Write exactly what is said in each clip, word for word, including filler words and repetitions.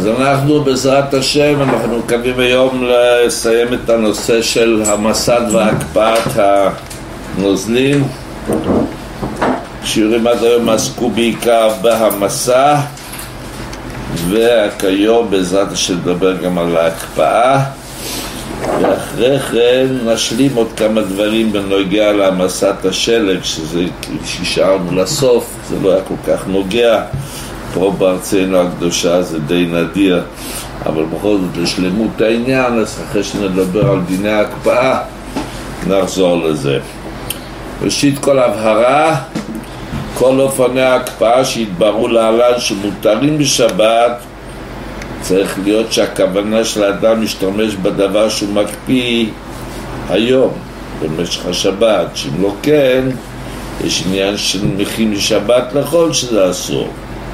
אז אנחנו בעזרת השם, אנחנו מקווים היום לסיים את הנושא של המסד והקפאת הנוזלים. שיעורים עד היום עסקו בעיקר בהמסה, וכיום בעזרת השם נדבר גם על ההקפאה, ואחרי כן נשלים עוד כמה דברים בנוגע להמסת השלג, שזה שהשארנו לסוף, זה לא היה כל כך נוגע פה בארצנו הקדושה, זה די נדיר, אבל בכל זאת לשלמות העניין, אז אחרי שנדבר על דיני ההקפאה נחזור לזה. ראשית כל הבהרה, כל אופני ההקפאה שהתבררו להלן שמותרים בשבת, צריך להיות שהכוונה של האדם משתמש בדבר שהוא מקפיא היום במשך השבת, שאם לא כן יש עניין של מכין משבת לחול שזה אסור.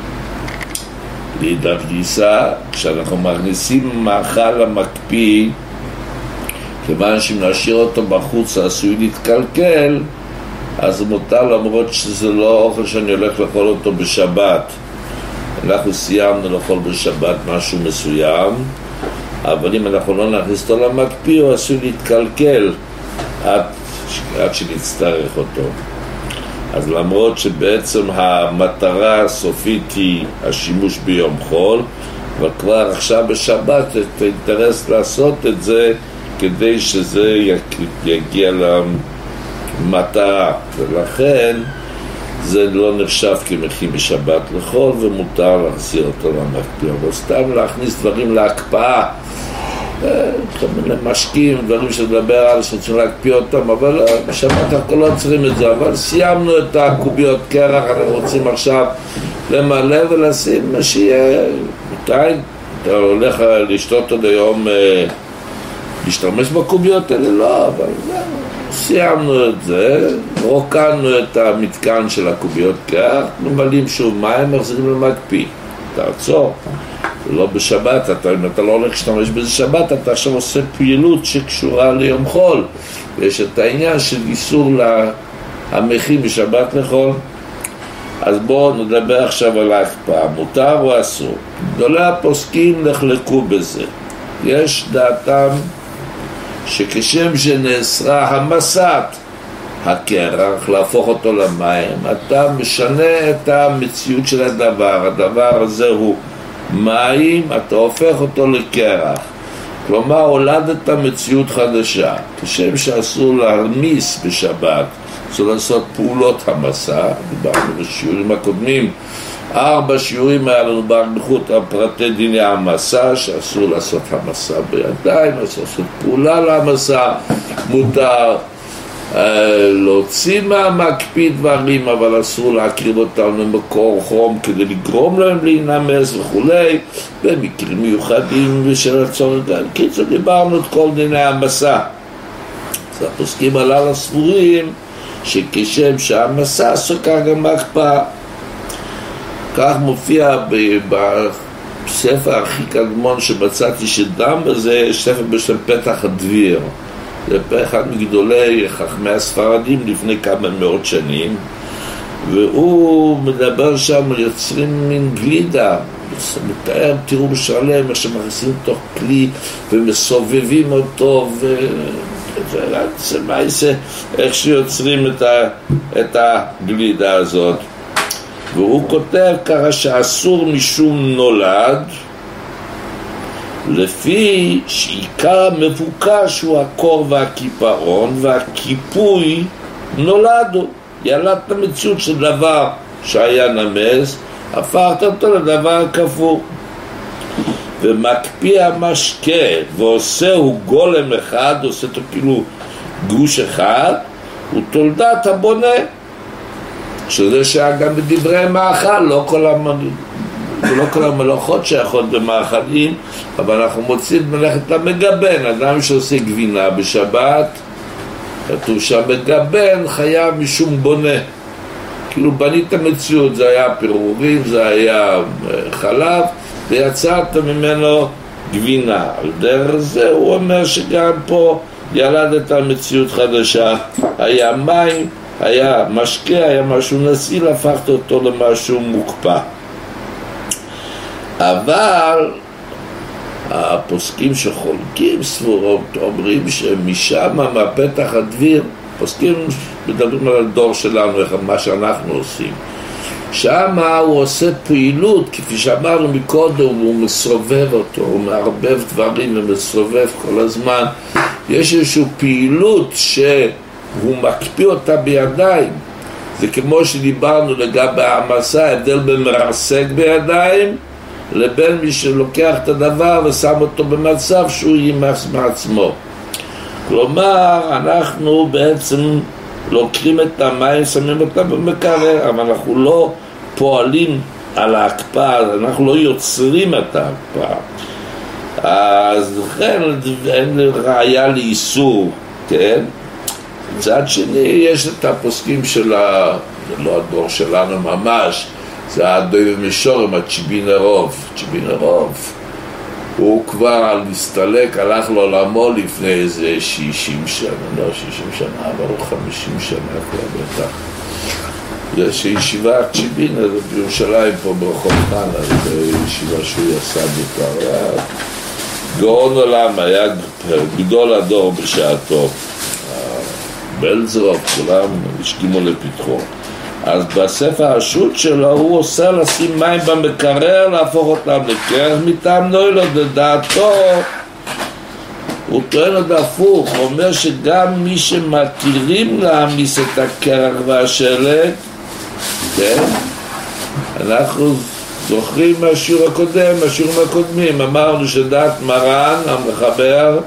להידף גיסא, כשאנחנו מכניסים מאכל למקפיא, כיוון שאם נשאיר אותו בחוץ עשוי להתקלקל, אז מותר, למרות שזה לא אוכל שאני הולך לאכול אותו בשבת. אנחנו סיימנו לאכול בשבת משהו מסוים, אבל אם אנחנו לא נכניס אותו למקפיא, הוא עשוי להתקלקל עד, עד שנצטרך אותו. אז למרות שבעצם המטרה הסופית היא השימוש ביום חול, אבל כבר עכשיו בשבת את האינטרס לעשות את זה כדי שזה יגיע למטרה, ולכן זה לא נחשב כמכין בשבת לחול ומותר להחזיר אותו למקפיא. אבל סתם להכניס דברים להקפאה, משקים, דברים שדבר על שצריכים להקפיא אותם, אבל בשבת אנחנו לא צריכים את זה. אבל סיימנו את הקוביות קרח, אנחנו רוצים עכשיו למלא ולשים מה שיהיה. מתי אתה הולך לשתות עוד היום להשתמש בקוביות האלה? לא, אבל סיימנו את זה, רוקנו את המתקן של הקוביות קרח, ממלאים שוב מים, מחזירים למקפיא. תעצור, לא בשבת, אתה, אם אתה לא הולך להשתמש בזה שבת, אתה עכשיו עושה פעילות שקשורה ליום חול, ויש את העניין של איסור להמכין בשבת לחול. אז בואו נדבר עכשיו על ההקפאה, מותר או אסור. גדולי הפוסקים נחלקו בזה. יש דעתם שכשם שנאסרה המסת הקרח, להפוך אותו למים, אתה משנה את המציאות של הדבר. הדבר הזה הוא מים, אתה הופך אותו לקרח. כלומר, הולדת מציאות חדשה. כשם שאסור להרמיס בשבת, אסור לעשות פעולות המסה, דיברנו בשיעורים הקודמים, ארבע שיעורים היה לנו באריכות על פרטי דיני המסה, שאסור לעשות המסה בידיים, אסור לעשות פעולה למסה, מותר להוציא מהמקפיא דברים, אבל אסור להקריב אותם למקור חום כדי לגרום להם להינמס וכולי, במקרים מיוחדים ושל הצורך. קיצור, דיברנו את כל דיני המסה. אז הפוסקים הללו סבורים שכשם שהמסה עסוקה גם בהקפאה. כך מופיע בספר הכי קדמון שמצאתי שדם בזה, ספר בשם פתח הדביר. זה אחד מגדולי חכמי הספרדים לפני כמה מאות שנים, והוא מדבר שם על יוצרים מין גלידה, מתאר, תראו בשלם איך שמכניסים תוך כלי ומסובבים אותו, וזה מה זה, איך שיוצרים את, ה, את הגלידה הזאת. והוא כותב ככה שאסור משום נולד, לפי שעיקר המבוקש הוא הקור והקיפאון, והקיפוי נולדו. ילדת המציאות של דבר שהיה נמס, הפכת אותו לדבר קפוא. ומקפיא המשקה ועושהו גולם אחד, עושה אותו כאילו גוש אחד, הוא תולדת הבונה, שזה שהיה גם בדברי מאכל, לא כל המנהיג. ולא כל המלאכות שייכות במאכלים, אבל אנחנו מוצאים מלאכת המגבן. אדם שעושה גבינה בשבת, כתוב שהמגבן חייב משום בונה, כאילו בנית המציאות, זה היה פירורים, זה היה חלב, ויצרת ממנו גבינה. על דרך זה הוא אומר שגם פה ילדת מציאות חדשה, היה מים, היה משקה, היה משהו נסיל, הפכת אותו למשהו מוקפא. אבל הפוסקים שחולקים סבורות אומרים שמשם מהפתח הדביר, פוסקים מדברים על הדור שלנו, איך מה שאנחנו עושים, שם הוא עושה פעילות, כפי שאמרנו מקודם, הוא מסובב אותו, הוא מערבב דברים ומסובב כל הזמן. יש איזושהי פעילות שהוא מקפיא אותה בידיים. זה כמו שדיברנו לגבי המסע, ההבדל בין מרסק בידיים לבין מי שלוקח את הדבר ושם אותו במצב שהוא יימס מעצמו. כלומר, אנחנו בעצם לוקחים את המים, שמים אותם במקרר, אבל אנחנו לא פועלים על ההקפאה, אנחנו לא יוצרים את ההקפאה. אז לכן אין ראיה לאיסור, כן? מצד שני, יש את הפוסקים של ה... זה לא הדור שלנו ממש, זה הדוי ומשורם, הצ'יבינרוב. צ'יבינרוב הוא כבר להסתלק, הלך לעולמו לפני איזה שישים שנה, לא שישים שנה, אבל הוא חמישים שנה כבר בטח. יש ישיבה צ'יבינה בירושלים פה ברחוב חנה, זה ישיבה שהוא עשה בכבר, היה גאון עולם, היה גדול הדור בשעתו, בלזרוב, כולם השכימו לפתחו. אז בספר השו"ת שלו הוא עושה לשים מים במקרר, להפוך אותם לקרח מטעם נוילו, לדעתו הוא טוען עוד הפוך, הוא אומר שגם מי שמתירים להעמיס את הקרח והשלג, כן? אנחנו זוכרים מהשיעור הקודם, מהשיעורים הקודמים, אמרנו שדעת מרן המחבר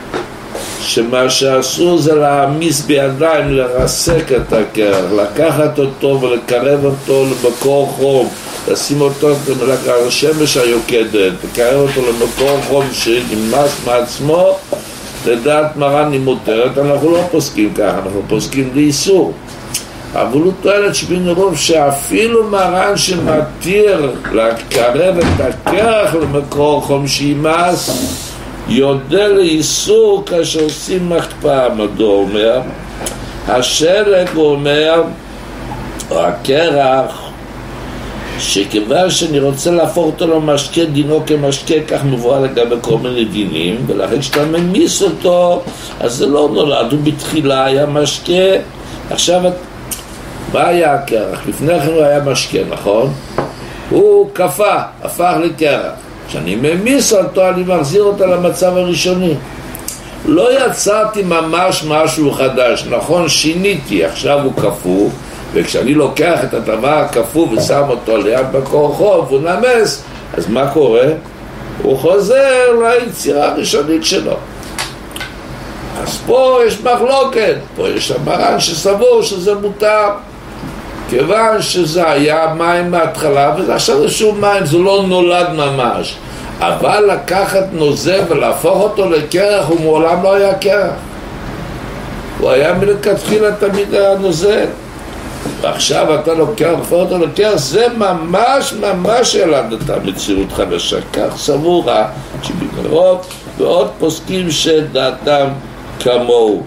שמה שעשו זה להעמיס בידיים, לרסק את הקרח, לקחת אותו ולקרב אותו למקור חום, לשים אותו לשמש היוקדת, לקרב אותו למקור חום שנמס מעצמו. לדעת מרן היא מותרת, אנחנו לא פוסקים ככה, אנחנו פוסקים לאיסור. אבל הוא טוען שבינרוב שאפילו מרן שמתיר לקרב את הקרח למקור חום שימס, יודע לאיסור כאשר עושים הקפאה. מדוע אומר? השלג הוא אומר, או הקרח, שכיוון שאני רוצה להפוך אותו למשקה, דינו כמשקה, כך מבואר לגבי כל מיני דינים, ולכן כשאתה ממיס אותו, אז זה לא נולד, הוא בתחילה היה משקה. עכשיו, מה היה הקרח? לפני כן הוא היה משקה, נכון? הוא קפה, הפך לקרח. כשאני ממיס אותו, אני מחזיר אותו למצב הראשוני. לא יצרתי ממש משהו חדש, נכון? שיניתי, עכשיו הוא קפוא, וכשאני לוקח את הדבר הקפוא ושם אותו ליד מקור חום והוא נמס, אז מה קורה? הוא חוזר ליצירה הראשונית שלו. אז פה יש מחלוקת, פה יש המרן שסבור שזה מותר, כיוון שזה היה מים מההתחלה וזה עכשיו איזשהו מים, זה לא נולד ממש. אבל לקחת נוזל ולהפוך אותו לקרח, הוא מעולם לא היה קרח, הוא היה מלכתחילה תמיד היה נוזל, ועכשיו אתה לוקח להפוך אותו לקרח, זה ממש ממש ילדת מציאות חדשה. כך סבורה שבינרוב ועוד פוסקים שדעתם כמוהו,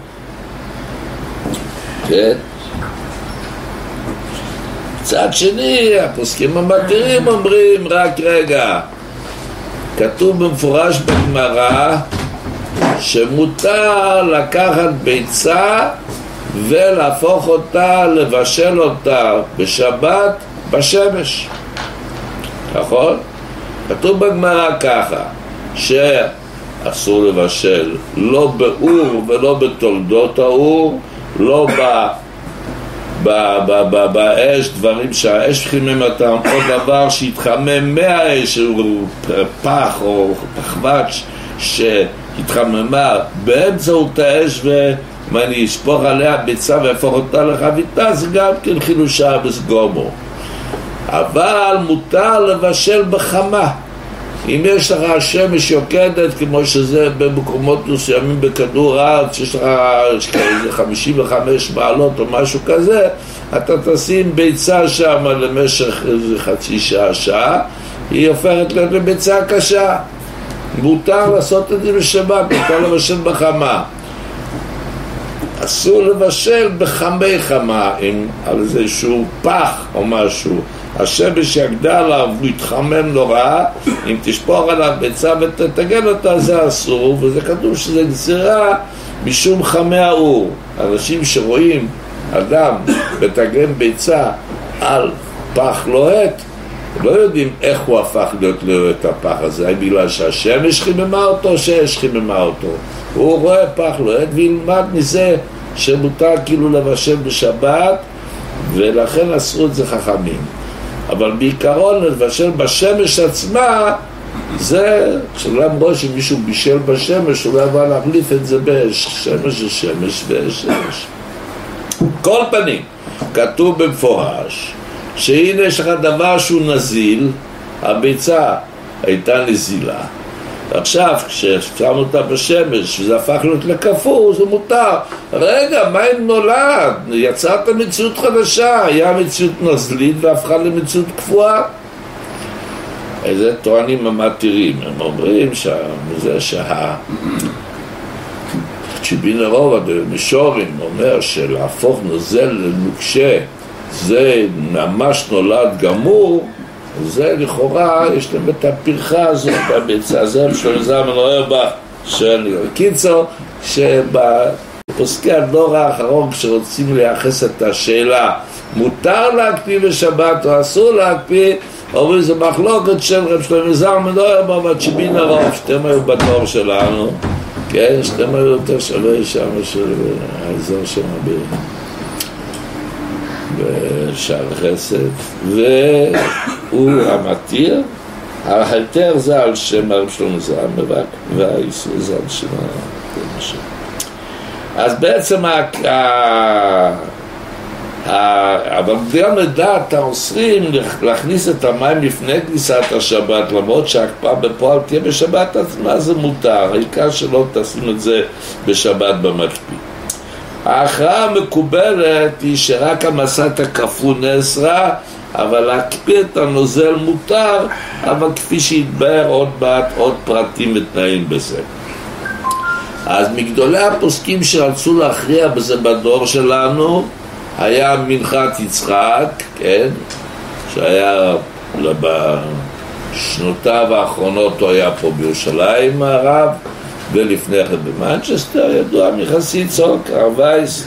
כן? צד שני, הפוסקים המתירים אומרים, רק רגע, כתוב במפורש בגמרא שמותר לקחת ביצה ולהפוך אותה, לבשל אותה בשבת בשמש, נכון? כתוב בגמרא ככה, שאסור לבשל לא באור ולא בתולדות האור, לא ב... באש, דברים שהאש חימם אותם, או דבר שהתחמם מהאש, פח או פחבץ' שהתחממה באמצעות האש, ואני אשפוך עליה ביצה והפוך אותה לחביתה, זה גם כן חילושה בסגומו. אבל מותר לבשל בחמה. אם יש לך השמש יוקדת, כמו שזה במקומות מסוימים בכדור הארץ, שיש לך חמישים וחמש מעלות או משהו כזה, אתה תשים ביצה שם למשך איזה חצי שעה, שעה, היא הופכת לביצה קשה. מותר לעשות את זה בשבת, מותר לבשל בחמה. אסור לבשל בחמי חמה, עם על איזשהו פח או משהו, השמש יגדה עליו, הוא יתחמם נורא, אם תשפור עליו ביצה ותתגן אותה זה אסור, וזה כתוב שזה גזירה משום חמי האור. אנשים שרואים אדם מתגן ביצה על פח לוהט, לא יודעים איך הוא הפך להיות לוהט הפח הזה, האם בגלל שהשמש חיממה אותו או שיש חיממה אותו. הוא רואה פח לוהט וילמד מזה שמותר כאילו לבשל בשבת, ולכן אסרו את זה חכמים. אבל בעיקרון לבשל בשמש עצמה, זה שלמרות שמישהו בישל בשמש, הוא לא יבוא להחליף את זה באש. שמש זה שמש ואש שמש. כל פנים, כתוב במפורש שהנה יש לך דבר שהוא נזיל, הביצה הייתה נזילה, עכשיו כששם אותה בשמש וזה הפך להיות לקפוא, זה מותר. רגע, מה אם נולד? יצרת מציאות חדשה, היה מציאות נזלית והפכה למציאות קפואה. איזה טוענים המתירים, הם אומרים שזה שה צ'יבין הרוב במישורים אומר שלהפוך נוזל לנוקשה זה ממש נולד גמור, זה לכאורה יש להם את הפרחה הזאת בביצה הזה של זמן רבח של קיצור, שבפוסקי הדור האחרון כשרוצים לייחס את השאלה מותר להקפיא בשבת או אסור להקפיא, אומרים זה מחלוקת של רב שלמה זלמן אוירבך והצ'יבין הרוב, שאתם היו בתור שלנו, כן, שאתם היו יותר שלוי שם של האזור שם בשער חסד, והוא המתיר. ההלתר זה על שם הרב שלמה זלמן והאיסור זה על שם הרב. אז בעצם אבל גם לדעת האוסרים להכניס את המים לפני כניסת השבת, למרות שההקפאה בפועל תהיה בשבת עצמה, זה מותר, העיקר שלא תשים את זה בשבת במקפיא. ההכרעה המקובלת היא שרק המסת הקפוא נאסרה, אבל להקפיא את הנוזל מותר, אבל כפי שהתבהר עוד מעט עוד פרטים ותנאים בזה. אז מגדולי הפוסקים שרצו להכריע בזה בדור שלנו היה מנחת יצחק, כן, שהיה בשנותיו האחרונות הוא היה פה בירושלים הרב, ולפני כן במנצ'סטר, ידוע מחסיד צוק, הרב וייס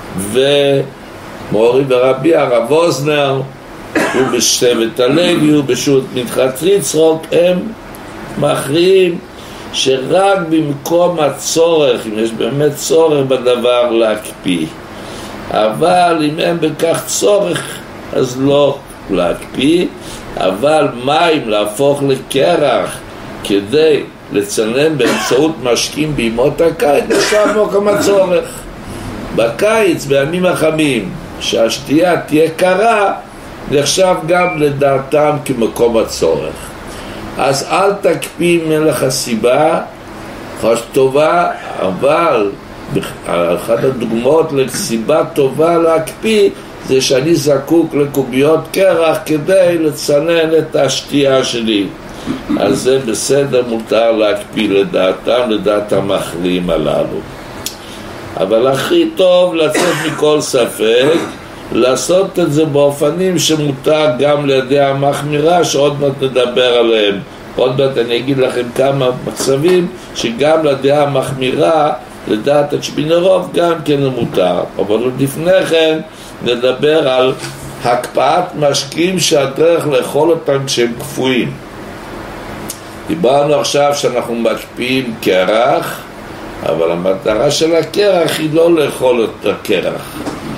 ומורי ורבי הרב אוזנר, הוא בשבט הלוי, הוא בשו"ת מנחת יצחק, הם מכריעים שרק במקום הצורך, אם יש באמת צורך בדבר להקפיא, אבל אם אין בכך צורך אז לא להקפיא, אבל מים להפוך לקרח כדי לצנן באמצעות משקים בימות הקיץ נחשב מקום הצורך. בקיץ בימים החמים שהשתייה תהיה קרה נחשב גם לדעתם כמקום הצורך. אז אל תקפיא אם אין לך סיבה חש טובה, אבל אחת הדוגמאות לסיבה טובה להקפיא זה שאני זקוק לקוביות קרח כדי לצנן את השתייה שלי, אז זה בסדר, מותר להקפיא לדעתם, לדעת המכריעים הללו. אבל הכי טוב לצאת מכל ספק לעשות את זה באופנים שמותר גם לידי המחמירה שעוד מעט נדבר עליהם. עוד מעט אני אגיד לכם כמה מצבים שגם לידי המחמירה לדעת הצ'יבין הרוב גם כן מותר. אבל לפני כן נדבר על הקפאת משקים שהדרך לאכול אותם כשהם קפואים. דיברנו עכשיו שאנחנו מקפיאים קרח, אבל המטרה של הקרח היא לא לאכול את הקרח,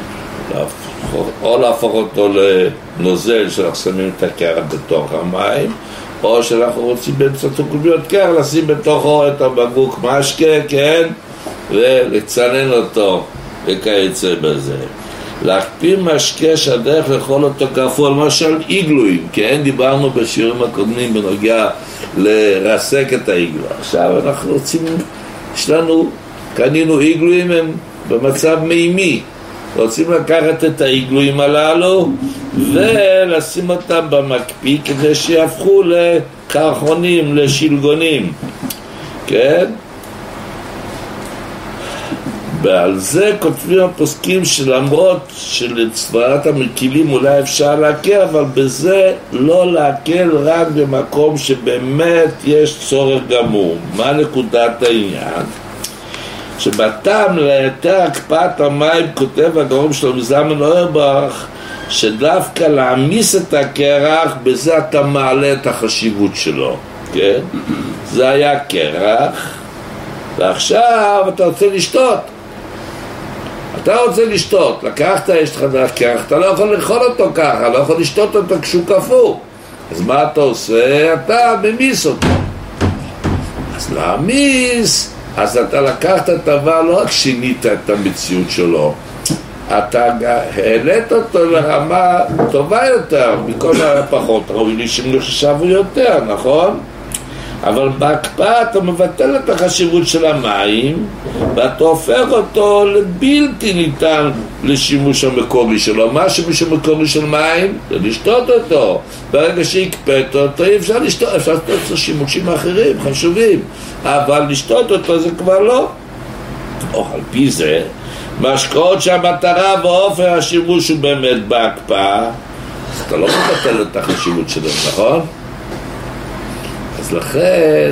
או להפוך אותו לנוזל שאנחנו שמים את הקרח בתוך המים, או שאנחנו רוצים באמצעות קוביות קרח לשים בתוכו את הבקבוק משקה, כן, ולצנן אותו וכיוצא בזה. להקפיא משקה שהדרך לאכול אותו קפוא, למשל איגלויים, כן, דיברנו בשיעורים הקודמים בנוגע לרסק את האיגלו. עכשיו אנחנו רוצים, יש לנו, קנינו איגלויים, הם במצב מימי, רוצים לקחת את האיגלויים הללו ולשים אותם במקפיא כדי שיהפכו לקרחונים, לשלגונים, כן? ועל זה כותבים הפוסקים שלמרות שלסברת המקילים אולי אפשר להקל, אבל בזה לא להקל רק במקום שבאמת יש צורך גמור. מה נקודת העניין? שבטעם ליתר הקפאת המים כותב הגאון שלמה זלמן אוירבך שדווקא להעמיס את הקרח בזה אתה מעלה את החשיבות שלו, כן? זה היה קרח ועכשיו אתה רוצה לשתות, אתה רוצה לשתות, לקחת, יש לך קרח, אתה לא יכול לאכול אותו ככה, לא יכול לשתות אותו כשהוא קפוא, אז מה אתה עושה? אתה ממיס אותו. אז להמיס, אז אתה לקחת את דבר, לא רק שינית את המציאות שלו, אתה העלית אותו לרמה טובה יותר, מכל הפחות ראוי לי שנחשב יותר, נכון? אבל בהקפאה אתה מבטל את החשיבות של המים ואתה הופך אותו לבלתי ניתן לשימוש המקורי שלו. מה השימוש המקורי של מים? זה לשתות אותו. ברגע שהקפאת אותו אי אפשר לשתות, אפשר לשתות אותו שימושים אחרים חשובים, אבל לשתות אותו זה כבר לא. או על פי זה משקאות שהמטרה ואופן השימוש הוא באמת בהקפאה, אז אתה לא מבטל את החשיבות שלו, נכון? אז לכן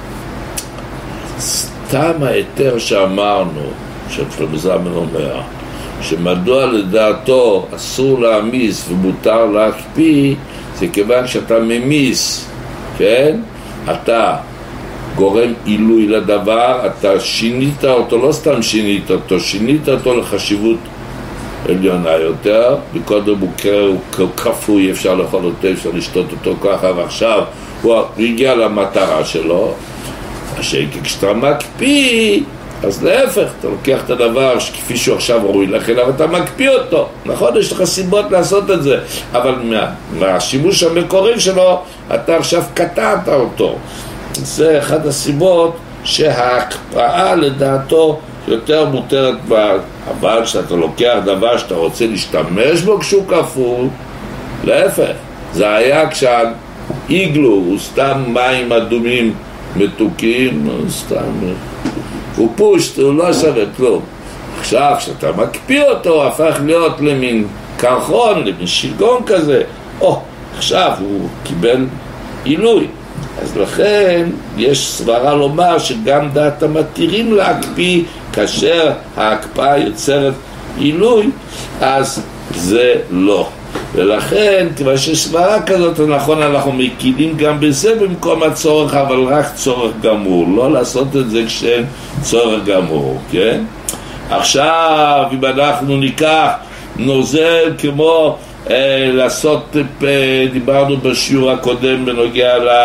סתם ההיתר שאמרנו, ששלמה זלמן אומר שמדוע לדעתו אסור להמיס ומותר להקפיא, זה כיוון שאתה ממיס, כן? אתה גורם עילוי לדבר, אתה שינית אותו, לא סתם שינית אותו, שינית אותו לחשיבות עליונה יותר, וקודם הוא כפוי, אפשר לאכול אותו, אפשר לשתות אותו ככה, ועכשיו הוא הגיע למטרה שלו. כשאתה מקפיא, אז להפך, אתה לוקח את הדבר כפי שהוא עכשיו ראוי לכן, אבל אתה מקפיא אותו, נכון? יש לך סיבות לעשות את זה, אבל מה, מהשימוש המקורי שלו, אתה עכשיו קטעת אותו. זה אחד הסיבות שההקפאה לדעתו יותר מותרת בה, אבל כשאתה לוקח דבר שאתה רוצה להשתמש בו כשהוא כפול, להפך, זה היה כשהאיגלו הוא סתם מים אדומים מתוקים, סתם הוא פושט, הוא לא שווה כלום. עכשיו כשאתה מקפיא אותו הוא הפך להיות למין קרחון, למין שלגון כזה, או עכשיו הוא קיבל עילוי. אז לכן יש סברה לומר שגם דעת המתירים להקפיא כאשר ההקפאה יוצרת עילוי, אז זה לא. ולכן כיוון שסברה כזאת, נכון, אנחנו מקילים גם בזה במקום הצורך, אבל רק צורך גמור, לא לעשות את זה כשאין צורך גמור, כן? עכשיו אם אנחנו ניקח נוזל כמו אה, לעשות, אה, דיברנו בשיעור הקודם בנוגע ל...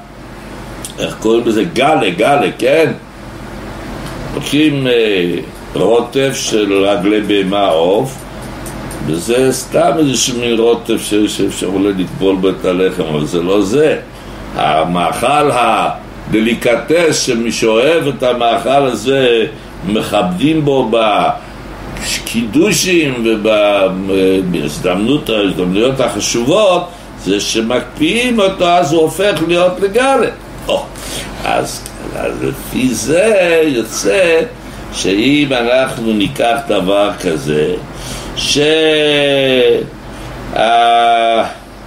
איך קוראים לזה? גלה, גלה, כן? לוקחים אה, רוטף של רגלי בהמה עוף, וזה סתם איזשהו מין רוטף שאפשר אולי לטבול בו את הלחם, אבל זה לא זה. המאכל הדליקטס שמי שאוהב את המאכל הזה מכבדים בו בקידושים ובהזדמנויות החשובות, זה שמקפיאים אותו אז הוא הופך להיות לגלה. או, אז, אז לפי זה יוצא שאם אנחנו ניקח דבר כזה ש... אה...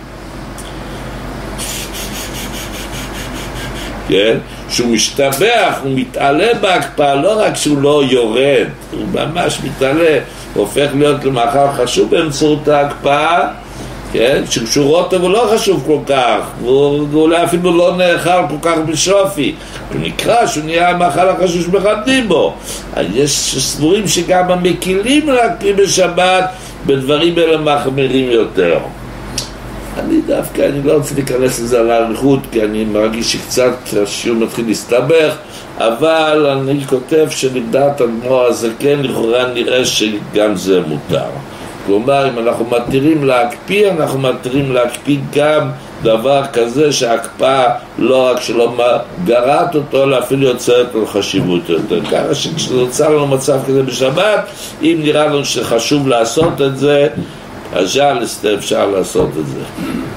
כן? שהוא משתבח, הוא מתעלה בהקפאה, לא רק שהוא לא יורד, הוא ממש מתעלה, הוא הופך להיות למאכל חשוב באמצעות ההקפאה, כן? שכשהוא רוטב הוא לא חשוב כל כך, והוא אולי אפילו לא נאכל כל כך בשופי, הוא נקרא שהוא נהיה המאכל החשוב שמכבדים בו. יש סבורים שגם המקילים להקפיא בשבת בדברים אלה מחמירים יותר. אני דווקא, אני לא רוצה להיכנס לזה על האריכות, כי אני מרגיש שקצת השיעור מתחיל להסתבך, אבל אני כותב שלדעת אדמו"ר הזקן לכאורה נראה שגם זה מותר. כלומר, אם אנחנו מתירים להקפיא, אנחנו מתירים להקפיא גם דבר כזה שההקפאה לא רק שלא גרעת אותו, אלא אפילו יוצרת לו חשיבות יותר. ככה שכשנוצר לנו מצב כזה בשבת, אם נראה לנו שחשוב לעשות את זה, אז אפשר לעשות את זה.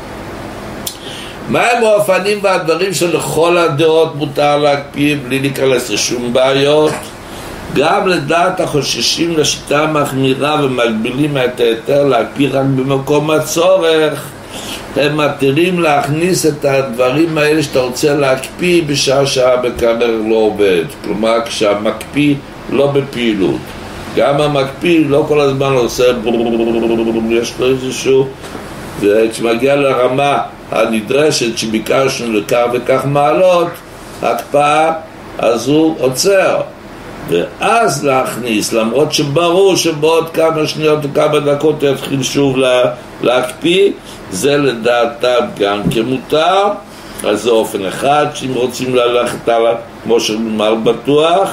מה הם האופנים והדברים שלכל הדעות מותר להקפיא בלי להיכנס לשום בעיות? גם לדעת החוששים לשיטה המחמירה ומגבילים את היתר להקפיא רק במקום הצורך, הם מתירים להכניס את הדברים האלה שאתה רוצה להקפיא בשעה שהמקרר לא עובד, כלומר כשהמקפיא לא בפעילות. גם המקפיא לא כל הזמן עושה יש לו איזשהו, וכשמגיע לרמה הנדרשת שביקשנו לכך וכך מעלות הקפאה, אז הוא עוצר, ואז להכניס, למרות שברור שבעוד כמה שניות וכמה דקות יתחיל שוב לה, להקפיא, זה לדעתם גם כמותר. אז זה אופן אחד שאם רוצים ללכת עליו כמו שנאמר בטוח.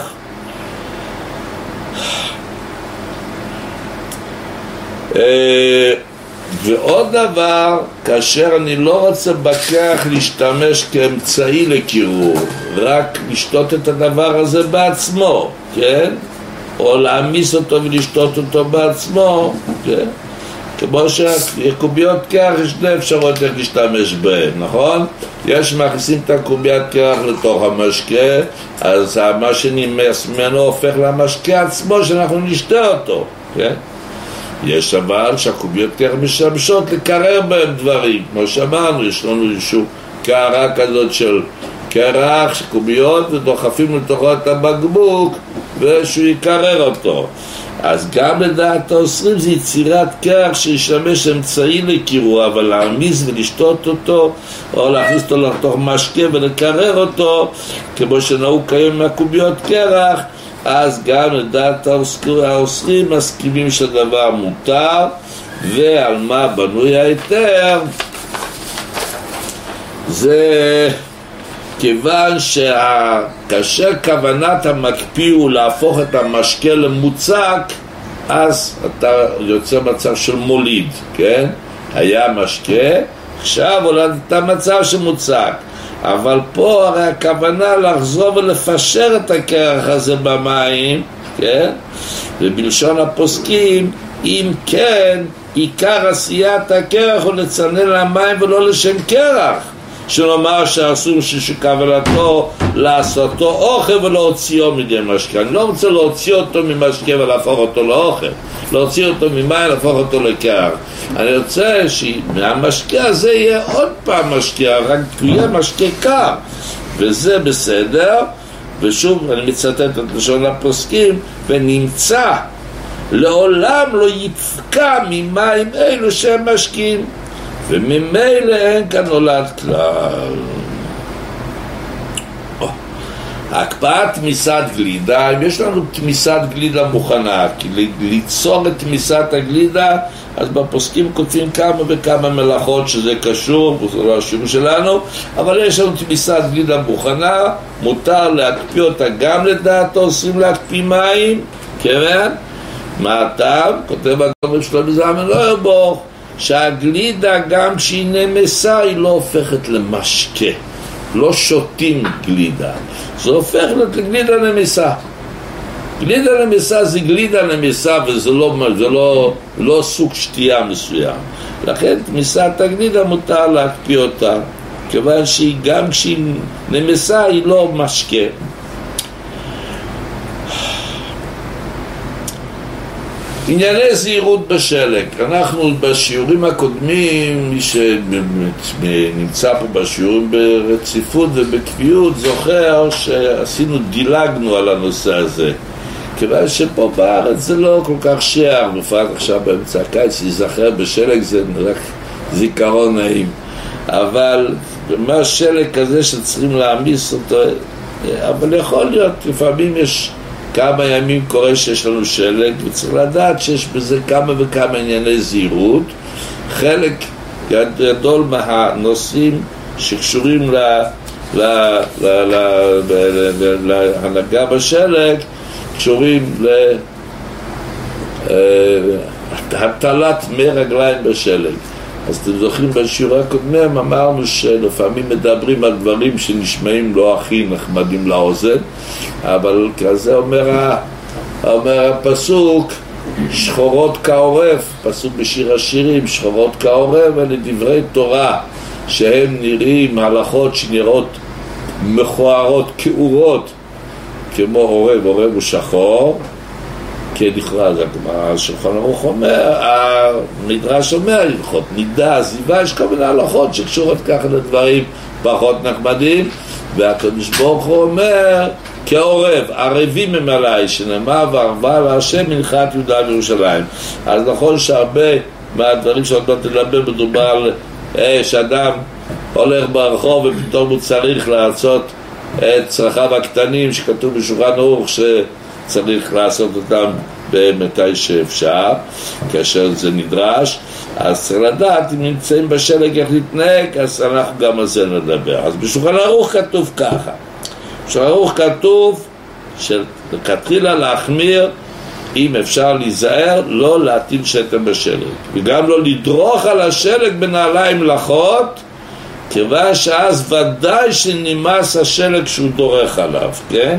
ועוד דבר, כאשר אני לא רוצה בכך להשתמש כאמצעי לקירור, רק לשתות את הדבר הזה בעצמו, כן? או להעמיס אותו ולשתות אותו בעצמו, כן? כמו שקוביות קרח יש שני אפשרות איך להשתמש בהן, נכון? יש מכניסים את הקוביית קרח לתוך המשקה, אז מה שנמס ממנו הופך למשקה עצמו שאנחנו נשתה אותו, כן? יש אבל שהקוביות קרח משמשות לקרר בהם דברים, כמו שאמרנו, יש לנו איזשהו קערה כזאת של קרח, שקוביות, ודוחפים לתוכו את הבקבוק ושהוא יקרר אותו. אז גם לדעת האוסרים זה יצירת קרח שישמש אמצעי לקירור, אבל להעמיס ולשתות אותו או להכניס אותו לתוך משקה ולקרר אותו כמו שנהוג כיום מהקוביות קרח, אז גם לדעת האוסרים מסכימים שהדבר מותר. ועל מה בנוי ההיתר? זה כיוון שכאשר כוונת המקפיא הוא להפוך את המשקה למוצק, אז אתה יוצא מצב של מוליד, כן? היה משקה, עכשיו הולדת מצב שמוצק, אבל פה הרי הכוונה לחזור ולפשר את הקרח הזה במים, כן? ובלשון הפוסקים, אם כן, עיקר עשיית הקרח הוא לצנן למים ולא לשם קרח, שנאמר שאסור שכוונתו לעשותו אוכל ולהוציאו מידי משקה. אני לא רוצה להוציא אותו ממשקה ולהפוך אותו לאוכל, להוציא אותו ממים ולהפוך אותו לקרח. אני רוצה שמהמשקה הזה יהיה עוד פעם משקה, רק יהיה משקה קר, וזה בסדר. ושוב אני מצטט את לשון הפוסקים, ונמצא לעולם לא יפקע ממים אלו שהם משקים, וממילא אין כאן נולד כלל. הקפאת תמיסת גלידה, אם יש לנו תמיסת גלידה מוכנה, כי ליצור את תמיסת הגלידה, אז בפוסקים כותבים כמה וכמה מלאכות שזה קשור, זה לא השיעור שלנו, אבל יש לנו תמיסת גלידה מוכנה, מותר להקפיא אותה גם לדעתו, עושים להקפיא מים, כן? מה הטעם? כותב הגמרא שלמה זלמן אוירבך, שהגלידה גם כשהיא נמסה היא לא הופכת למשקה, לא שותים גלידה, זה הופך לגלידה נמסה. גלידה נמסה זה גלידה נמסה, וזה לא, זה לא, לא סוג שתייה מסוים. לכן תמיסת הגלידה מותר להקפיא אותה, כיוון שהיא גם כשהיא נמסה היא לא משקה. ענייני זהירות בשלג, אנחנו בשיעורים הקודמים, מי שנמצא פה בשיעורים ברציפות ובקביעות זוכר שעשינו, דילגנו על הנושא הזה, כיוון שפה בארץ זה לא כל כך שיער, בפרט עכשיו באמצע הקיץ להיזכר בשלג זה רק זיכרון נעים, אבל מה שלג כזה שצריכים להעמיס אותו, אבל יכול להיות, לפעמים יש כמה ימים קורה שיש לנו שלג, וצריך לדעת שיש בזה כמה וכמה ענייני זהירות. חלק גדול מהנושאים שקשורים להנהגה בשלג קשורים להטלת מי רגליים בשלג. אז אתם זוכרים בשיעור הקודם אמרנו שלפעמים מדברים על דברים שנשמעים לא הכי נחמדים לאוזן, אבל כזה אומר, אומר הפסוק, שחורות כעורף, פסוק בשיר השירים, שחורות כעורף, אלה דברי תורה שהם נראים הלכות שנראות מכוערות, כאורות, כמו עורב, עורב הוא שחור, כי לכאורה זה הגמרא, השולחן ערוך אומר, המדרש אומר הלכות נידה, עזיבה, יש כל מיני הלכות שקשורות ככה לדברים פחות נחמדים, והקדוש ברוך הוא אומר כעורב, ערבים הם עליי, שנאמר וערבה להשם מנחת יהודה וירושלים. אז נכון שהרבה מהדברים שעוד לא תדבר מדובר על אה, שאדם הולך ברחוב ופתאום הוא צריך לעשות את צרכיו הקטנים שכתוב בשולחן ערוך שצריך לעשות אותם במתי שאפשר, כאשר זה נדרש. אז צריך לדעת אם נמצאים בשלג איך להתנהג, אז אנחנו גם על זה נדבר. אז בשולחן ערוך כתוב ככה, בשולחן ערוך כתוב שכתחילה להחמיר אם אפשר להיזהר לא להטיל שתן בשלג, וגם לא לדרוך על השלג בנעליים לחות, כיוון שאז ודאי שנמאס השלג שהוא דורך עליו, כן?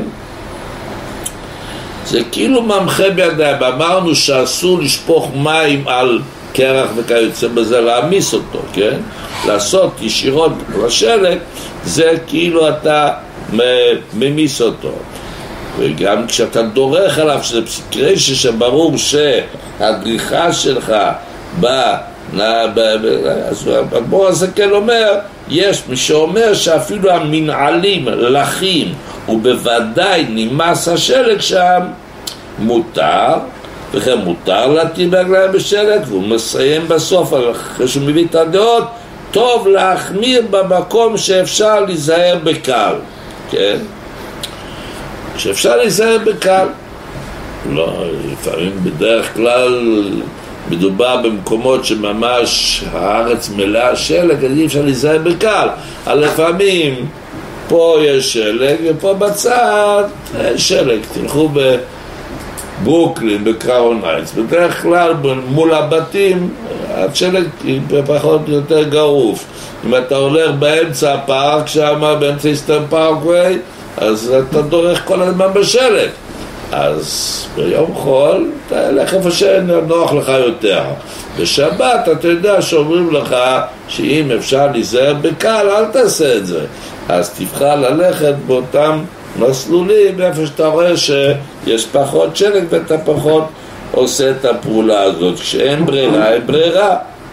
זה כאילו ממחה בידיים. אמרנו שאסור לשפוך מים על קרח וכיוצא בזה, להמיס אותו, כן? לעשות ישירות לשלג, זה כאילו אתה ממיס אותו. וגם כשאתה דורך עליו, שזה פסקרי שברור שהדריכה שלך בא, אז הבור הזה כן אומר, יש מי שאומר שאפילו המנעלים, לחים, ובוודאי נמאס השלג שם, מותר, וכן מותר להטיל ברגליים בשלג, והוא מסיים בסוף, אחרי שהוא מביא את הדעות, טוב להחמיר במקום שאפשר להיזהר בקל, כן? שאפשר להיזהר בקל, לא, לפעמים בדרך כלל מדובר במקומות שממש הארץ מלאה שלג, אז אי אפשר להיזהר בקל, אבל לפעמים פה יש שלג ופה בצד יש שלג. תלכו בברוקלין, בקראון הייטס, בדרך כלל מול הבתים השלג פחות או יותר גרוף. אם אתה הולך באמצע הפארק שם, באמצע איסטרן פארקווי, אז אתה דורך כל הזמן בשלג. אז ביום חול תלך איפה שנוח לך יותר. בשבת אתה יודע שאומרים לך שאם אפשר להיזהר בקל אל תעשה את זה, אז תבחר ללכת באותם מסלולים איפה שאתה רואה שיש פחות שלג ואתה פחות עושה את הפעולה הזאת. כשאין ברירה אין ברירה.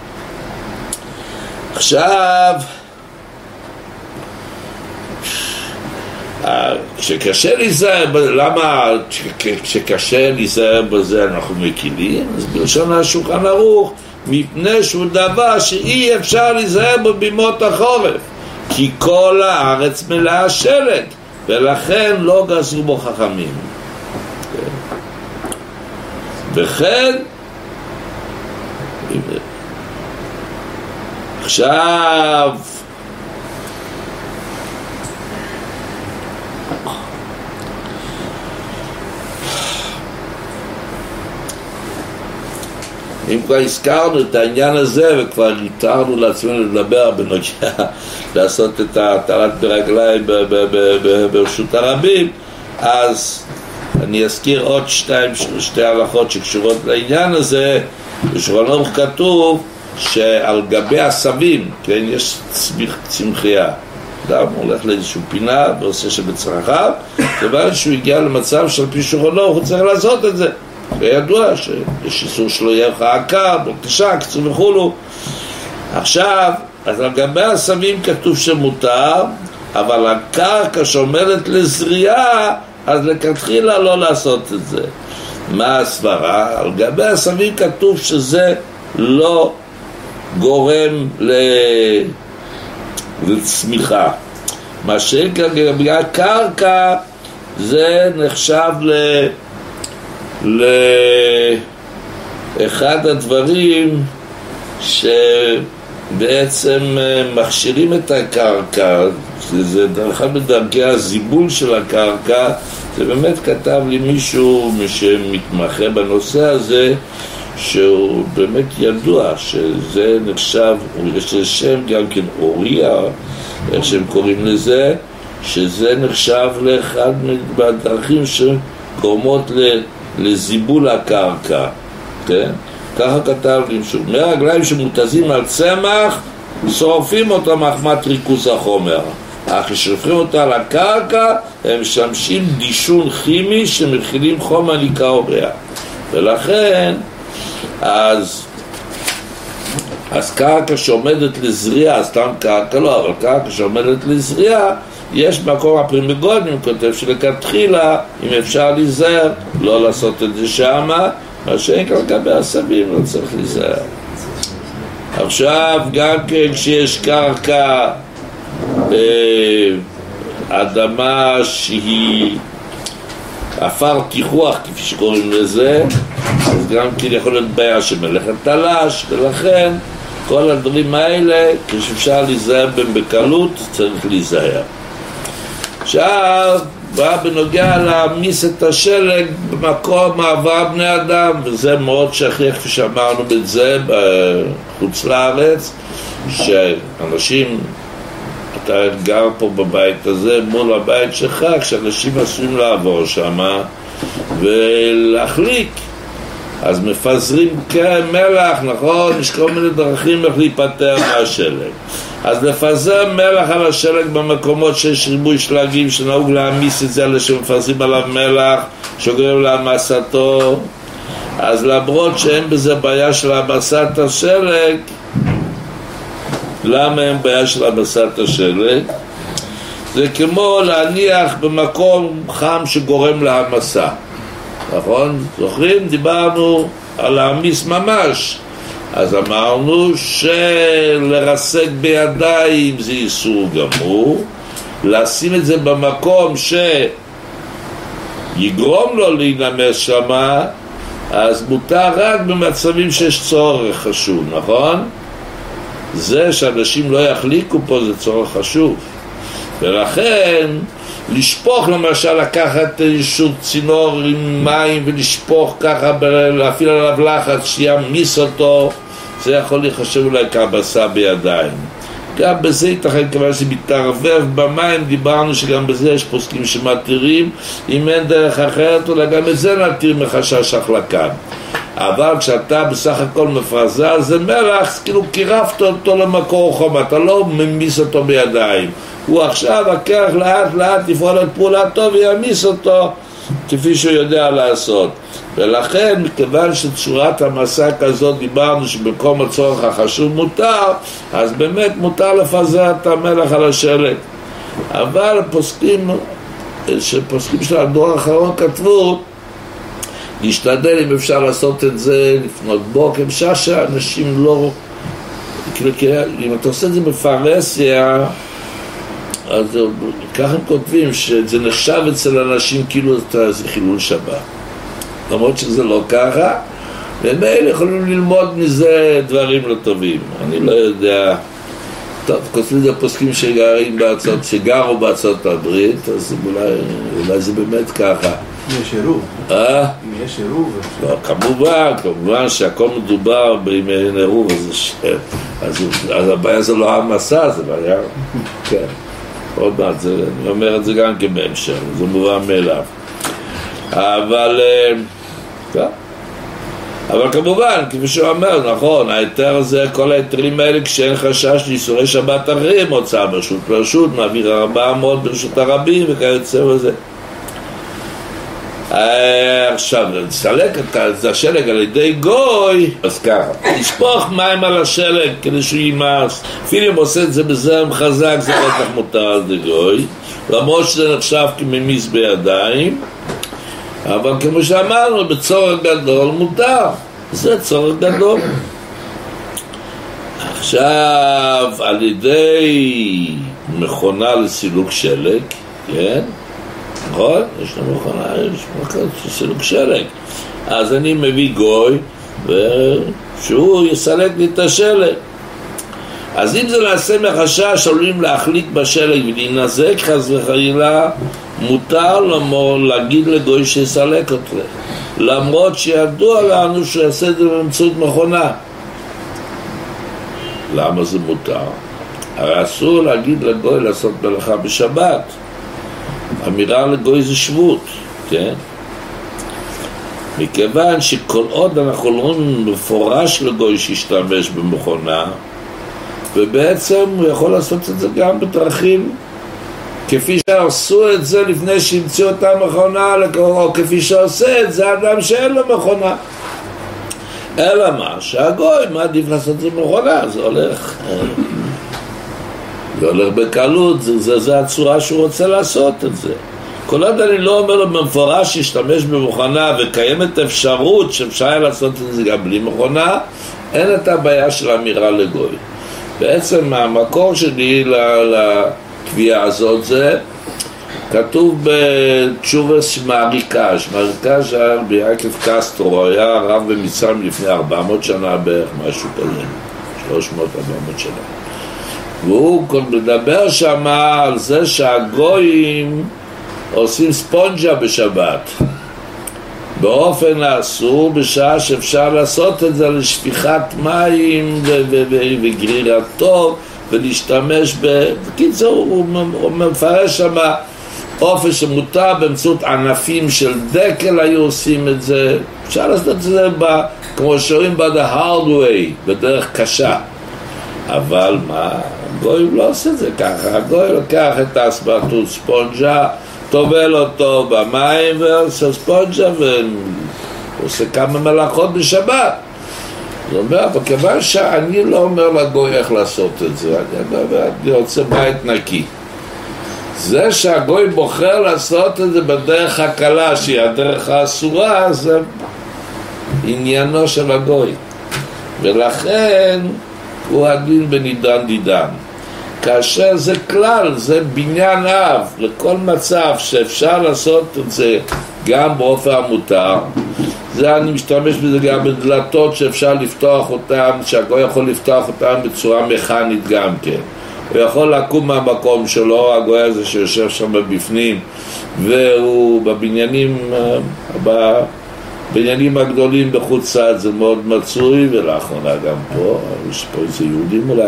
עכשיו כשקשה להיזהר, למה כשקשה להיזהר בזה אנחנו מקילים? אז בלשון השולחן ערוך, מפני שהוא דבר שאי אפשר להיזהר בו בימות החורף, כי כל הארץ מלאה שלג, ולכן לא גזרו בו חכמים. וכן עכשיו אם כבר הזכרנו את העניין הזה וכבר ניתרנו לעצמנו לדבר בנוגע לעשות את הטלת ברגליים ברשות הרבים, אז אני אזכיר עוד שתיים, שתי הלכות שקשורות לעניין הזה. בשולחן ערוך כתוב שעל גבי הסבים, כן, יש צמחייה, אדם הולך לאיזושהי פינה ועושה שבצרכיו, כיוון שהוא הגיע למצב של פי שולחן ערוך הוא צריך לעשות את זה, וידוע שיש איסור שלא יהיה לך עקר, בקשה, קצור וכולו. עכשיו, אז על גבי הסבים כתוב שמותר, אבל הקרקע שעומדת לזריעה, אז לכתחילה לא לעשות את זה. מה הסברה? על גבי הסבים כתוב שזה לא גורם לצמיחה. מה שגבי הקרקע זה נחשב ל... לאחד הדברים שבעצם מכשירים את הקרקע. זה אחד מדרכי הזיבול של הקרקע. זה באמת כתב לי מישהו שמתמחה בנושא הזה, שהוא באמת ידוע שזה נחשב, יש לזה שם גם כן אוריה, איך שהם קוראים לזה, שזה נחשב לאחד מהדרכים שגורמות לזיבול הקרקע, כן? ככה כתב לי מישהו. מהרגליים שמותזים על צמח שורפים אותו מחמת ריכוז החומר. אך כששופכים אותה על הקרקע הם משמשים דישון כימי שמכילים חומר ניכר או ריח, ולכן אז אז קרקע שעומדת לזריעה, סתם קרקע לא, אבל קרקע שעומדת לזריעה, יש מקום הפרימגונים כותב שלכתחילה אם אפשר להיזהר לא לעשות את זה שמה, מה שאין לגבי עשבים לא צריך להיזהר. עכשיו גם כן כשיש קרקע אה, אדמה שהיא עפר תיחוח כפי שקוראים לזה, אז גם כן יכול להיות בעיה שמלאכת תלש, ולכן כל הדברים האלה כשאפשר להיזהר בהם בקלות צריך להיזהר. עכשיו בא בנוגע להעמיס את השלג במקום מעבר בני אדם, וזה מאוד שכיח כפי שאמרנו את זה בחוץ לארץ, שאנשים, אתה גר פה בבית הזה מול הבית שלך, כשאנשים עשויים לעבור שם ולהחליק, אז מפזרים מלח, נכון? יש כל מיני דרכים איך להיפטר מהשלג. אז לפזר מלח על השלג במקומות שיש ריבוי שלגים, שנהוג להעמיס את זה על שמפזרים עליו מלח שוגרים להעמסתו, אז למרות שאין בזה בעיה של העמסת השלג, למה אין בעיה של העמסת השלג? זה כמו להניח במקום חם שגורם להעמסה, נכון? זוכרים? דיברנו על להעמיס ממש, אז אמרנו שלרסק בידיים זה איסור גמור, לשים את זה במקום שיגרום לו להינמס שמה, אז מותר רק במצבים שיש צורך חשוב, נכון? זה שאנשים לא יחליקו פה זה צורך חשוב, ולכן לשפוך למשל, לקחת איזשהו צינור עם מים ולשפוך ככה, להפעיל עליו לחץ שיעמיס אותו, זה יכול להיחשב אולי כעבסה בידיים. גם בזה ייתכן כיוון שמתערבב במים, דיברנו שגם בזה יש פוסקים שמתירים, אם אין דרך אחרת אולי גם את זה נתיר מחשש החלקה. אבל כשאתה בסך הכל מפרזר זה מלח, כאילו קירבת אותו למקור חום, אתה לא ממיס אותו בידיים, הוא עכשיו הקרח לאט לאט יפעול את פעולתו וימיס אותו כפי שהוא יודע לעשות. ולכן מכיוון שצורת המסע כזאת דיברנו שבמקום הצורך החשוב מותר, אז באמת מותר לפזר את המלח על השלג. אבל פוסקים שפוסקים של הדור האחרון כתבו להשתדל אם אפשר לעשות את זה לפנות בוקר, בשעה שאנשים לא, כאילו, אם אתה עושה את זה בפרהסיה, אז ככה הם כותבים שזה נחשב אצל אנשים כאילו זה חילול שבת, למרות שזה לא ככה, והם האלה יכולים ללמוד מזה דברים לא טובים. אני לא יודע, טוב, כותבים את זה פוסקים שגרים בארצות, שגרו בארצות הברית, אז אולי, אולי זה באמת ככה. אם יש עירוב, אה? אם יש עירוב, לא, כמובן, כמובן שהכל מדובר בימי עירוב, אז, אז, אז הבעיה זה לא המסע, זה בעיה, כן. עוד מעט, זה, אני אומר את זה גם כן בהמשך, זה מובן מאליו. אבל, כן. אבל כמובן, כפי שהוא אומר, נכון, ההיתר הזה, כל ההיתרים האלה, כשאין חשש לאיסורי שבת אחרים, הוצאה ברשות ברשות, מעביר ארבע מאות ברשות הרבים, וכיוצא בזה. עכשיו, לסלק את השלג על ידי גוי, אז ככה, לשפוך מים על השלג כדי שהוא יימס, אפילו אם עושה את זה בזרם חזק, זה בטח מותר על ידי גוי, למרות שזה נחשב כממיס בידיים, אבל כמו שאמרנו, בצורך גדול מותר, זה צורך גדול. עכשיו, על ידי מכונה לסילוק שלג, כן? נכון? יש לנו מכונה, יש מכונה לסילוק שלג. אז אני מביא גוי, ושהוא יסלק לי את השלג. אז אם זה נעשה מחשש, עלולים להחליק בשלג ולהינזק חס וחלילה, מותר למור להגיד לגוי שיסלק אותו, למרות שידוע לנו שהוא יעשה את זה באמצעות מכונה. למה זה מותר? הרי אסור להגיד לגוי לעשות מלאכה בשבת. אמירה לגוי זה שבות, כן? מכיוון שכל עוד אנחנו לא מפורש לגוי שישתמש במכונה, ובעצם הוא יכול לעשות את זה גם בדרכים כפי שעשו את זה לפני שהמציאו את המכונה, או כפי שעושה את זה אדם שאין לו מכונה. אלא מה? שהגוי מעדיף לעשות את זה במכונה, זה הולך זה הולך בקלות, זה, זה, זה הצורה שהוא רוצה לעשות את זה. כל עוד אני לא אומר לו במפורש שישתמש במכונה וקיימת אפשרות שאפשר היה לעשות את זה גם בלי מכונה, אין את הבעיה של אמירה לגוי. בעצם המקור שלי לקביעה הזאת זה כתוב בתשובס מעריקש. מעריקש היה ביעקב קסטרו, היה רב במצרים לפני ארבע מאות שנה בערך, משהו כזה, שלוש מאות ארבע מאות שנה. והוא מדבר שם על זה שהגויים עושים ספונג'ה בשבת באופן האסור, בשעה שאפשר לעשות את זה לשפיכת מים וגרירתו ולהשתמש בקיצור. הוא מפרש שם אופן שמותר באמצעות ענפים של דקל היו עושים את זה, אפשר לעשות את זה ב, כמו שרואים ב- the hard way, בדרך קשה. אבל מה, הגוי לא עושה את זה ככה. הגוי לוקח את הספרטוט ספונג'ה, טובל אותו במים ועושה ספונג'ה ועושה כמה מלאכות בשבת. זאת אומרת, בכיוון שאני לא אומר לגוי איך לעשות את זה, אני, אני רוצה בית נקי. זה שהגוי בוחר לעשות את זה בדרך הקלה שהיא הדרך האסורה, זה עניינו של הגוי, ולכן הוא הדין בנידן דידן. כאשר זה כלל, זה בניין אב לכל מצב שאפשר לעשות את זה גם באופן המותר. זה אני משתמש בזה גם בדלתות שאפשר לפתוח אותם, שהגוי יכול לפתוח אותם בצורה מכנית גם כן. הוא יכול לקום מהמקום שלו, הגוי הזה שיושב שם בפנים, והוא בבניינים, בבניינים הגדולים בחוץ צד זה מאוד מצוי, ולאחרונה גם פה, יש פה איזה יהודים אולי,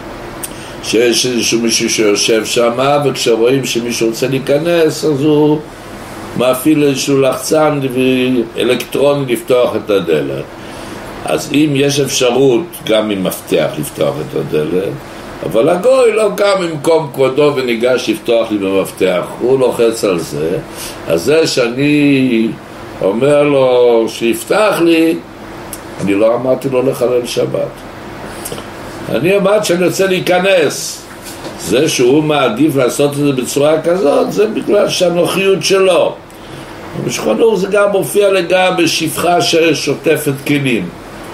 שיש איזשהו מישהו שיושב שם, וכשרואים שמישהו רוצה להיכנס, אז הוא מאפיל איזשהו לחצן אלקטרוני לפתוח את הדלת. אז אם יש אפשרות גם עם מפתח לפתוח את הדלת, אבל הגוי לא קם ממקום כבודו וניגש לפתוח לי במפתח, הוא לוחץ על זה. אז זה שאני אומר לו שיפתח לי, אני לא אמרתי לו לחלל שבת, אני אמרתי שאני רוצה להיכנס. זה שהוא מעדיף לעשות את זה בצורה כזאת, זה בגלל שהנוחיות שלו. בשכונות זה גם מופיע לגבי בשפחה ששוטפת כלים,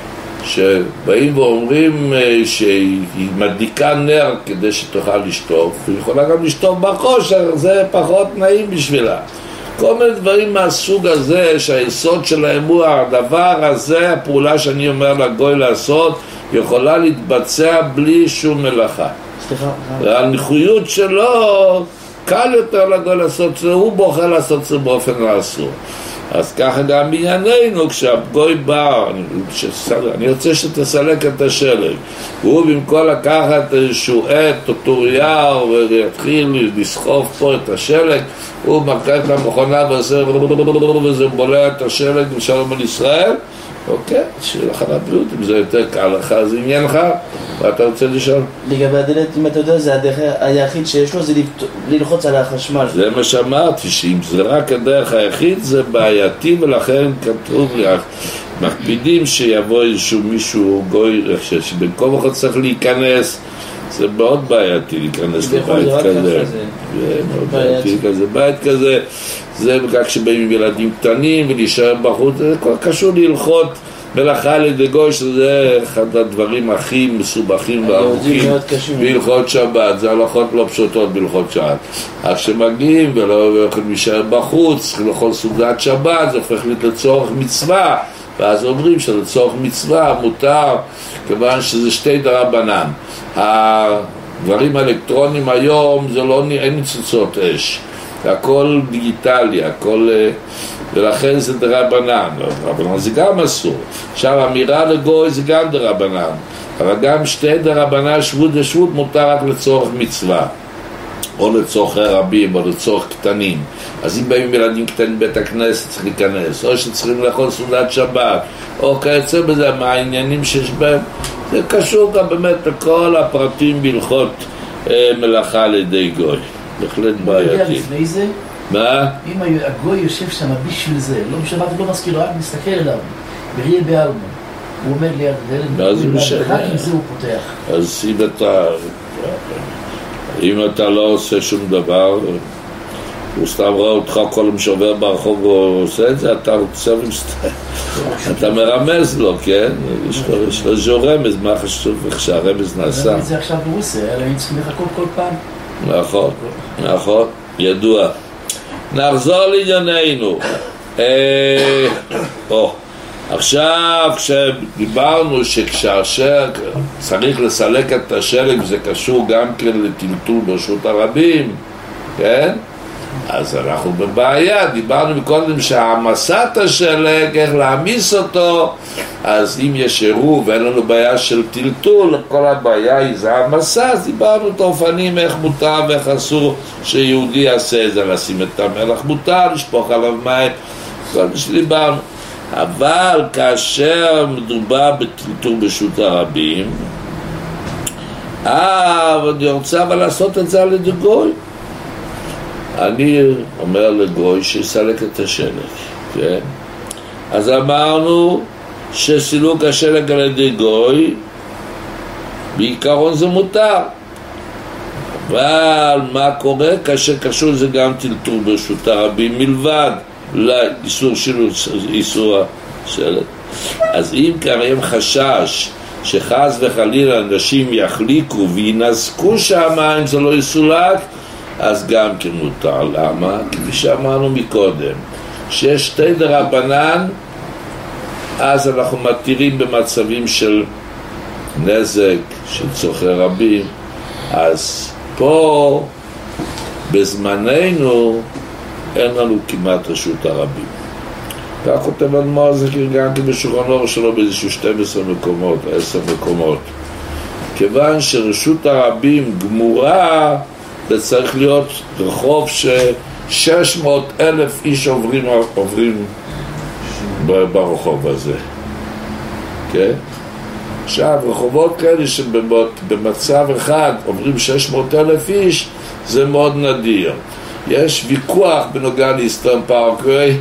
שבאים ואומרים שהיא מדליקה נר כדי שתוכל לשטוף, היא יכולה גם לשטוף בחושר, זה פחות נעים בשבילה. כל מיני דברים מהסוג הזה שהיסוד שלהם הוא הדבר הזה, הפעולה שאני אומר לגוי לעשות יכולה להתבצע בלי שום מלאכה. סליחה, והנוחיות שלו קל יותר לגוי לעשות זה, הוא בוחר לעשות זה באופן האסור. אז ככה גם בענייננו, כשהגוי בא, אני, אני רוצה שתסלק את השלג, והוא במקום לקחת איזשהו עט או טורייר ויתחיל לסחוף פה את השלג, הוא מרקע את המכונה ועושה וזה בולע את השלג ושלום על ישראל. אוקיי, שיהיה לך לבריאות, אם זה יותר קל לך, זה עניין לך, ואתה רוצה לשאול? לגבי הדלת, אם אתה יודע, זה הדרך היחיד שיש לו, זה ללחוץ על החשמל. זה מה שאמרתי, שאם זה רק הדרך היחיד, זה בעייתי, ולכן כתוב לי, מקפידים שיבוא איזשהו מישהו גוי, שבמקום אחד צריך להיכנס, זה מאוד בעייתי להיכנס לבית כזה. זה מאוד בעייתי כזה, בית כזה, זה בכך שבאים עם ילדים קטנים ולהישאר בחוץ, זה כל קשור להלכות מלאכה לידי גוי, שזה אחד הדברים הכי מסובכים וארוכים בהלכות שבת. זה הלכות לא פשוטות בהלכות שבת. אז שמגיעים ולא יכולים להישאר בחוץ, צריכים לאכול סעודת שבת, זה הופך להיות לצורך מצווה, ואז אומרים שלצורך מצווה מותר, כיוון שזה שתי דרבנן. הדברים האלקטרונים היום זה לא נראה ניצוצות אש, הכל דיגיטלי, הכל, ולכן זה דרבנן. דרבנן זה גם אסור. עכשיו אמירה לגוי זה גם דרבנן, אבל גם שתי דרבנן שבות ושבות מותר רק לצורך מצווה, או לצורך רבים, או לצורך קטנים. אז אם באים ילדים קטנים בית הכנסת צריך להיכנס, או שצריכים לאכול סעודת שבת, או כיוצא בזה, מה העניינים שיש בהם, זה קשור גם באמת לכל הפרטים בהלכות אה, מלאכה לידי גוי. בהחלט בעייתי. לפני זה, מה? אם הגוי יושב שם בשביל זה, לא משמעת, לא מזכיר, רק מסתכל אליו, בראי בעלמו, הוא עומד ליד הדלת, אז זה משנה. רק עם זה הוא פותח. אז אם אתה, אם אתה לא עושה שום דבר, הוא סתם רואה אותך כל מי שעובר ברחוב והוא עושה את זה, אתה רוצה ומסתכל, אתה מרמז לו, כן? יש לו איזו רמז, מה חשוב איך שהרמז נעשה. זה עכשיו ברוסיה, אלא הם צריכים לחכות כל פעם. נכון, נכון, ידוע. נחזור לענייננו. עכשיו, כשדיברנו שכשהשלג צריך לסלק את השלג, זה קשור גם כן לטלטול ברשות הרבים, כן? אז אנחנו בבעיה. דיברנו מקודם שהעמסת השלג, איך להעמיס אותו, אז אם יש עירוב ואין לנו בעיה של טלטול, כל הבעיה היא זה העמסה. אז דיברנו את האופנים איך מותר ואיך אסור שיהודי יעשה את זה, לשים את המלח מותר, לשפוך עליו מים, כל מה שדיברנו. אבל כאשר מדובר בטלטול ברשות הרבים, אה, אני רוצה אבל לעשות את זה על ידי גוי. אני אומר לגוי שיסלק את השלג, כן? אז אמרנו שסילוק השלג על ידי גוי בעיקרון זה מותר, אבל מה קורה כאשר קשור לזה גם טלטול ברשות הרבים מלבד לאיסור שילוק איסור השלג? אז אם קיים חשש שחס וחלילה אנשים יחליקו וינזקו שם אם זה לא יסולק, אז גם כן מותר. למה? כפי שאמרנו מקודם, שיש שתי דרבנן, אז אנחנו מתירים במצבים של נזק, של צורכי רבים. אז פה בזמננו אין לנו כמעט רשות הרבים. כך כותב אדמו"ר הזקן גם כן בשולחן אור שלו באיזשהו שתים עשרה מקומות, עשר מקומות. כיוון שרשות הרבים גמורה, זה צריך להיות רחוב ש-שש מאות אלף איש עוברים, עוברים ברחוב הזה. כן? עכשיו, רחובות כאלה שבמצב אחד עוברים שש מאות אלף איש, זה מאוד נדיר. יש ויכוח בנוגע לאיסטרן פארקווי,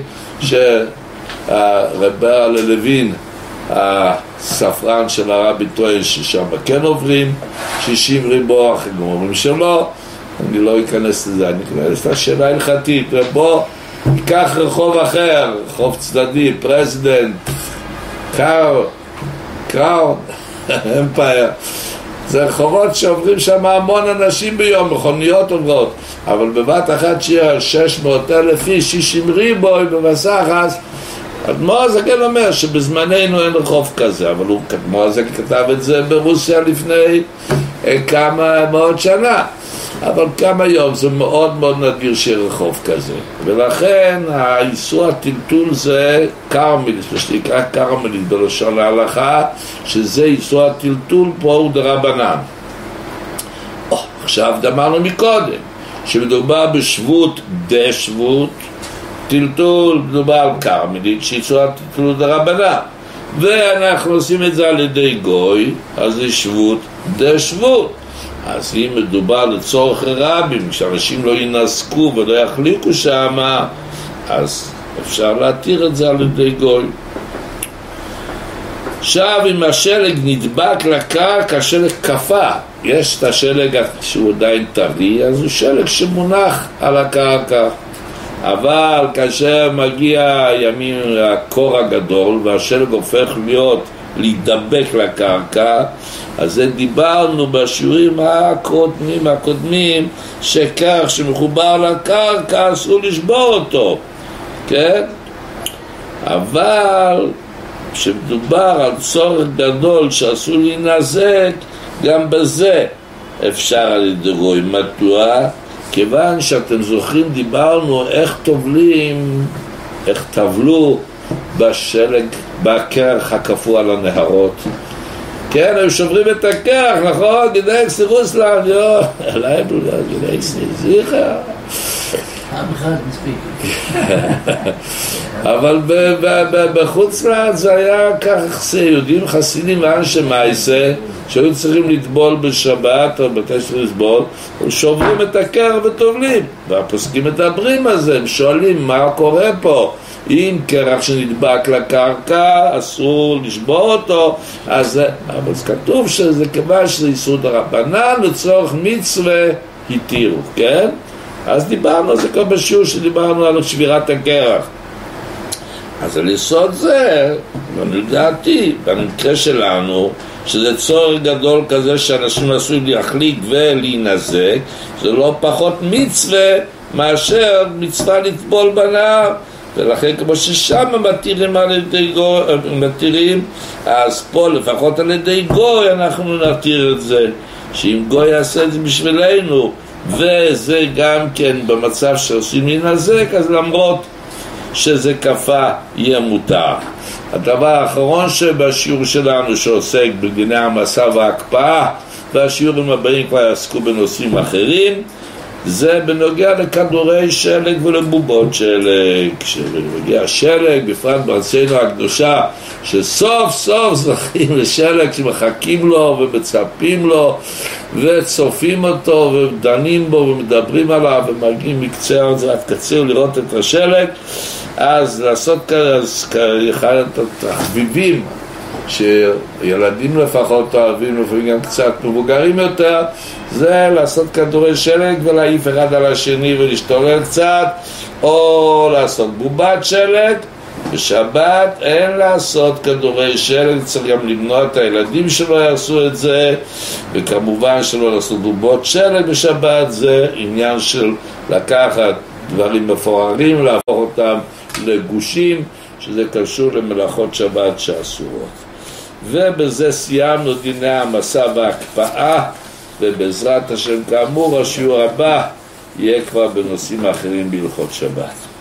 שהרב לוין, הספרן של הרבי טוען ששם כן עוברים, שישים ריבוע, אחרים אומרים שלא. אני לא אכנס לזה, אני אכנס לשאלה הלכתית. ובוא ניקח רחוב אחר, רחוב צדדי, פרזידנט, קאר, קראון, אמפייר. זה רחובות שעוברים שם המון אנשים ביום, מכוניות עוברות, אבל בבת אחת שיהיה שש מאות אלף איש, שישים ריבוי במסך, אז אדמו"ר הזקן אומר שבזמננו אין רחוב כזה, אבל הוא, אדמו"ר הזקן כתב את זה ברוסיה לפני כמה מאות שנה, אבל כמה יום זה מאוד מאוד נדיר שיהיה רחוב כזה, ולכן האיסור הטלטול זה קרמליס, שנקרא קרמליס בלשון ההלכה, שזה איסור הטלטול פה הוא דרבנן. oh, עכשיו אמרנו מקודם שמדובר בשבות דשבות, טלטול מדובר על קרמליס שאיסור הטלטול הוא דרבנן, ואנחנו עושים את זה על ידי גוי, אז זה שבות דשבות. אז אם מדובר לצורך רבים, כשאנשים לא ינסקו ולא יחליקו שם, אז אפשר להתיר את זה על ידי גוי. עכשיו, אם השלג נדבק לקרקע, השלג קפה, יש את השלג שהוא עדיין טרי, אז הוא שלג שמונח על הקרקע. אבל כאשר מגיע ימים הקור הגדול והשלג הופך להיות להידבק לקרקע, אז זה דיברנו בשיעורים הקודמים, הקודמים שכך שמחובר לקרקע אסור לשבור אותו, כן? אבל כשמדובר על צורך גדול שאסור להינזק, גם בזה אפשר על ידי גוי. מדוע? כיוון שאתם זוכרים דיברנו איך טובלים, איך טבלו בשלג, בקרח הקפוא על הנהרות. כן, הם שוברים את הקרח, נכון? גדק סירוס להם, יו, אלייב, גדק סירוס, עם אחד מספיק. אבל בחוץ לארץ זה היה כך, יהודים חסידים ואנשי מייסה שהיו צריכים לטבול בשבת או מתי שצריכים לטבול, הם שוברים את הקרח וטובלים, והפוסקים מדברים על זה, הם שואלים מה קורה פה. אם קרח שנדבק לקרקע אסור לשבור אותו, אז אבל כתוב שזה כיוון שזה איסור דרבנן לצורך מצווה התירו, כן? אז דיברנו על זה כבר בשיעור שדיברנו על שבירת הקרח. אז על יסוד זה, לדעתי, במקרה שלנו, שזה צורך גדול כזה שאנשים עשויים להחליק ולהינזק, זה לא פחות מצווה מאשר מצווה לטבול בנהר. ולכן כמו ששם מתירים על ידי גוי, מתירים, אז פה לפחות על ידי גוי אנחנו נתיר את זה, שאם גוי יעשה את זה בשבילנו, וזה גם כן במצב שעושים להינזק, אז למרות שזה כפה יהיה מותר. הדבר האחרון שבשיעור שלנו שעוסק בדיני המסע וההקפאה, והשיעורים הבאים כבר יעסקו בנושאים אחרים, זה בנוגע לכדורי שלג ולבובות שלג. כשמגיע שלג, בפרט בארצנו הקדושה, שסוף סוף זוכים לשלג שמחכים לו ומצפים לו וצופים אותו ודנים בו ומדברים עליו ומגיעים מקצה הארץ עד קצה לראות את השלג, אז לעשות אחד את החביבים שילדים לפחות אוהבים, לפעמים גם קצת מבוגרים יותר, זה לעשות כדורי שלג ולהעיף אחד על השני ולהשתולל קצת, או לעשות בובת שלג. בשבת אין לעשות כדורי שלג, צריך גם למנוע את הילדים שלא יעשו את זה, וכמובן שלא לעשות בובות שלג בשבת, זה עניין של לקחת דברים מפוררים, להפוך אותם לגושים, שזה קשור למלאכות שבת שאסורות. ובזה סיימנו דיני המסע וההקפאה, ובעזרת השם כאמור השיעור הבא יהיה כבר בנושאים אחרים בהלכות שבת.